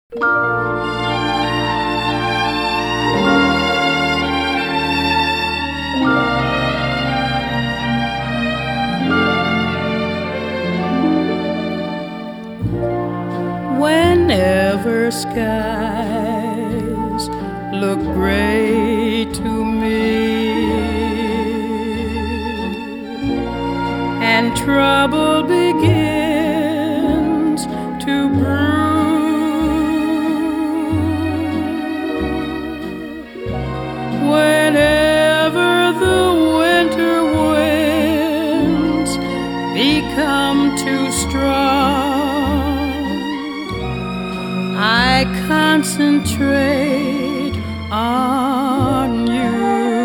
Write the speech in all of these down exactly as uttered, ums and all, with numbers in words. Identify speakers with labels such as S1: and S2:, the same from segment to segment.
S1: Whenever skies look gray to me and trouble begins to brew, whenever the winter winds become too strong, I concentrate on you.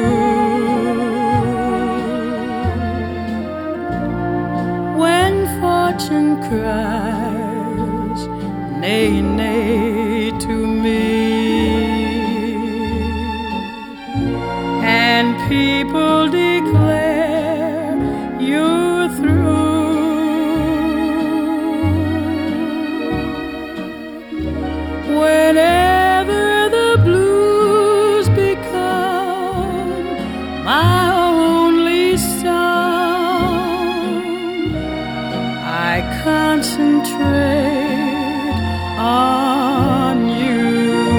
S1: When fortune cries, nay, nay to me, and people declare you're through, whenever the blues become my only song, I concentrate on you,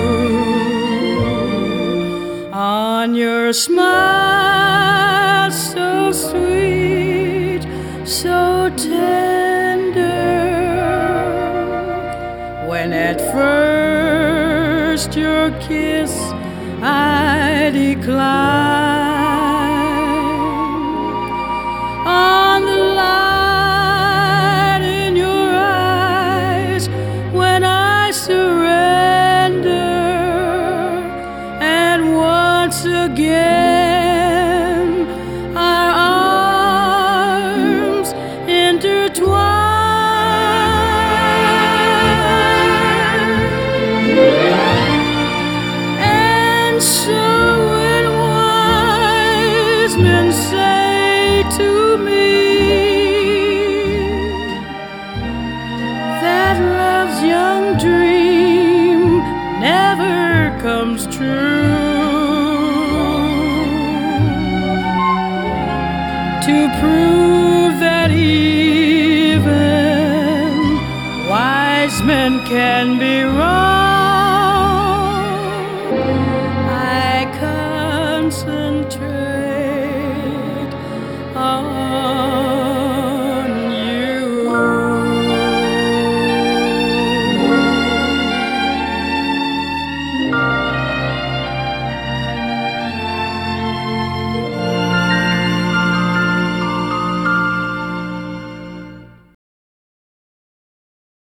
S1: on your smile so sweet, so tender, when at first your kiss I decline, on the light in your eyes when I surrender, and once again our arms intertwine. So when wise men say to me that love's young dream never comes true, to prove that even wise men can be wrong,